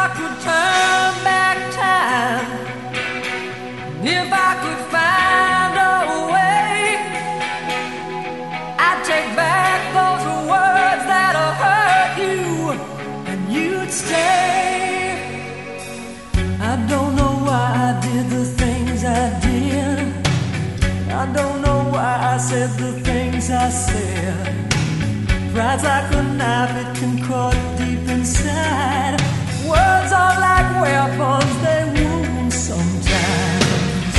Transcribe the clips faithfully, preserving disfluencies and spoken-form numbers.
I could turn back time, if I could find a way, I'd take back those words that hurt you, and you'd stay. I don't know why I did the things I did. I don't know why I said the things I said. Pride's like a knife, it can cut deep inside. Words are like weapons, they wound sometimes.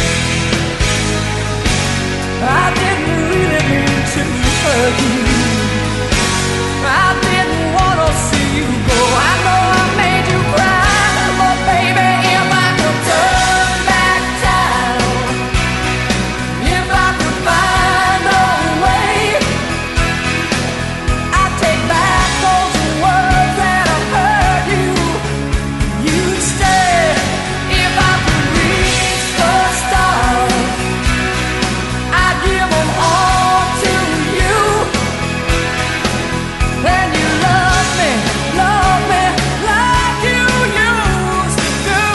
I didn't really mean to hurt you. I didn't want to see you go. I know I made you cry, but baby, if I could turn back time, if I could find a way, I'd take back those words that hurt you. You'd stay. If I could reach the stars, I'd give them all to you. Then you love me, love me like you used to do.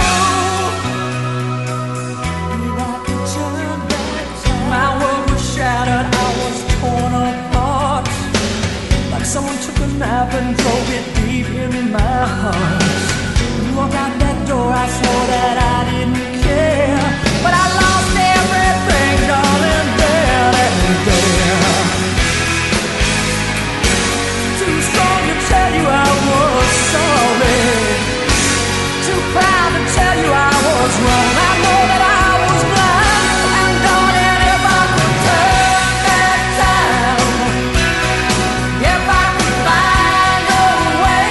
If I could turn back time, my world was shattered, I was torn apart. Like someone took a knife and drove it deep in my heart. When you walked out that door, I swore that I didn't care, but I lost everything, darling, there and there. Too strong to tell you I was sorry, too proud to tell you I was wrong. I know that I was blind, and darling, if I could turn back time, if I could find a way,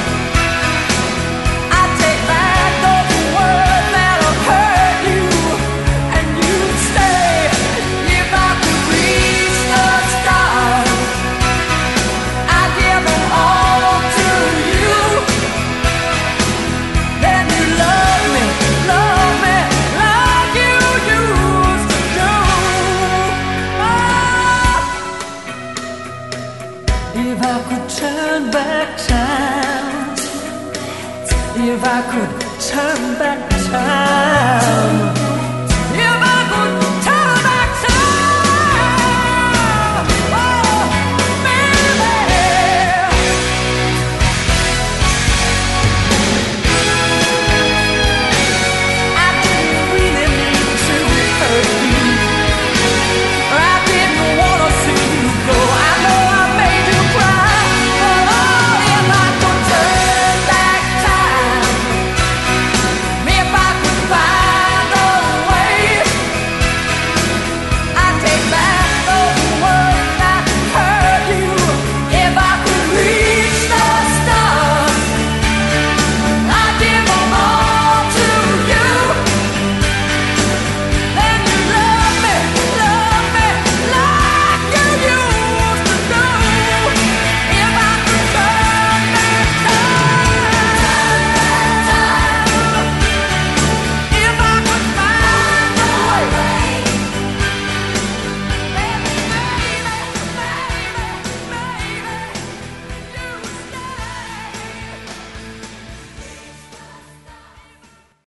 I'd take back those words that hurt you, and you'd stay. If I could reach the stars, I'd give them all to you. Then you love me, love me like you used to do. Oh. If I could turn back time, if I could turn back time.